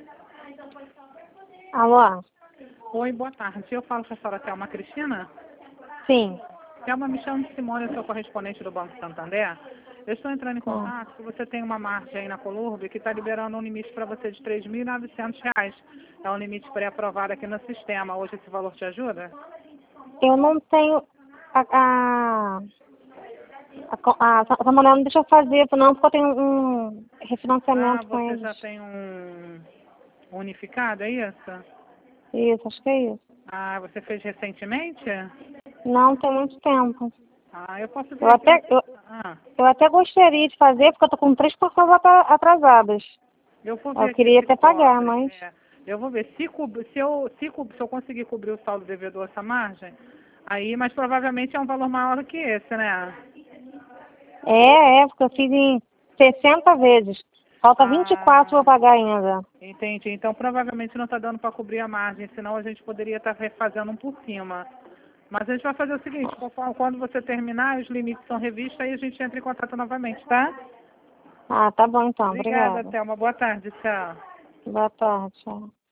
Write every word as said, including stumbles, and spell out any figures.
Alô? Oi, boa tarde. Eu falo com a senhora Thelma Cristina. Sim. Thelma, me chamo de Simone, eu sou correspondente do Banco Santander. Eu estou entrando em contato porque você tem uma margem aí na Colurb que está liberando um limite para você de três mil e novecentos reais. É um limite pré-aprovado aqui no sistema. Hoje esse valor te ajuda? Eu não tenho... A, a, a, a essa mulher não deixa eu fazer, não, porque eu tenho um Ah, refinanciamento com você eles. já tem um unificado, é isso? Isso, acho que é isso. Ah, você fez recentemente? Não tem muito tempo. Ah, eu posso ver Eu aqui. até, eu, Ah, eu até gostaria de fazer, porque eu tô com três parcelas atra- atrasadas. eu vou ver Eu aqui queria se até pagar, cobre. mas... É, eu vou ver se, cob- se, eu, se, co- se eu conseguir cobrir o saldo devedor essa margem, aí, mas provavelmente é um valor maior do que esse, né? É, é, porque eu fiz em sessenta vezes. Falta vinte e quatro para Ah, pagar ainda. entendi. Então provavelmente não está dando para cobrir a margem, senão a gente poderia estar refazendo um por cima. Mas a gente vai fazer o seguinte, conforme- quando você terminar, os limites são revistos, aí a gente entra em contato novamente, tá? Ah, tá bom então. Obrigada, Obrigada. Thelma. Boa tarde, tchau. Boa tarde. Tchau.